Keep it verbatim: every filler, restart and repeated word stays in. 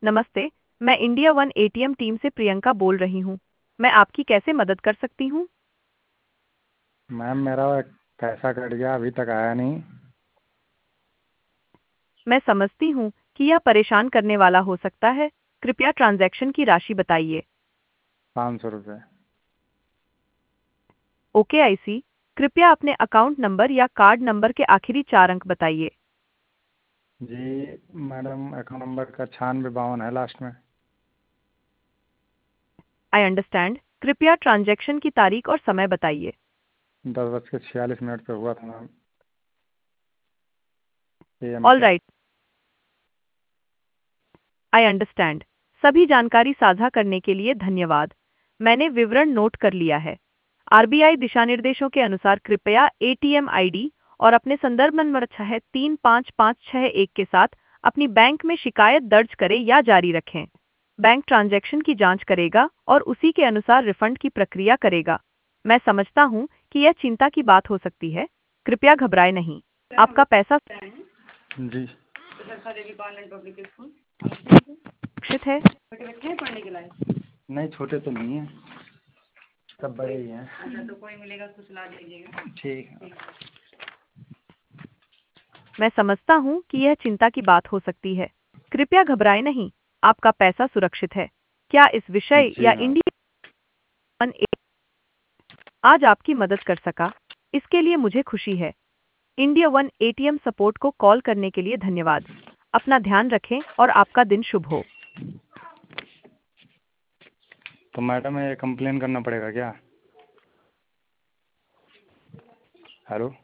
नमस्ते, मैं India one ATM team से प्रियंका बोल रही हूँ। मैं आपकी कैसे मदद कर सकती हूँ? मैम मेरा पैसा कट गया, अभी तक आया नहीं। मैं समझती हूँ कि यह परेशान करने वाला हो सकता है। कृपया ट्रांजैक्शन की राशि बताइए। पाँच सौ रुपये। Okay I see. कृपया अपने अकाउंट नंबर या कार्ड नंबर के आखिरी चार अंक बताइए। जी मैडम, अकाउंट नंबर का छियानवे बावन है लास्ट में। I understand. कृपया ट्रांजैक्शन की तारीख और समय बताइए। दस बज के छियालीस मिनट पे हुआ था ma'am, A M all pay. Right, I understand. सभी जानकारी साझा करने के लिए धन्यवाद। मैंने विवरण नोट कर लिया है। आरबीआई दिशानिर्देशों के अनुसार कृपया एटीएम आईडी और अपने संदर्भ नंबर छह तीन पाँच पाँच छह एक के साथ अपनी बैंक में शिकायत दर्ज करें या जारी रखें। बैंक ट्रांजैक्शन की जांच करेगा और उसी के अनुसार रिफंड की प्रक्रिया करेगा। मैं समझता हूं कि यह चिंता की बात हो सकती है। कृपया घबराएं नहीं। आपका पैसा जी। सुरक्षित है। नहीं, छोटे तो नहीं हैं, सब बड़े ही हैं। अच्छा, तो कोई मिलेगा कुछ ला दीजिएगा। ठीक है। मैं समझता हूं कि यह चिंता की बात हो सकती है। कृपया घबराएं नहीं। आपका पैसा सुरक्षित है। क्या इस विषय जी या मैम। इंडिया वन ए- आज आपकी मदद कर सका, इसके लिए मुझे खुशी है। इंडिया वन एटीएम सपोर्ट को कॉल करने के लिए धन्यवाद। अपना ध्यान रखें और आपका दिन शुभ हो। तो मैडम ये कंप्लेन करना पड़ेगा क्या? हेलो।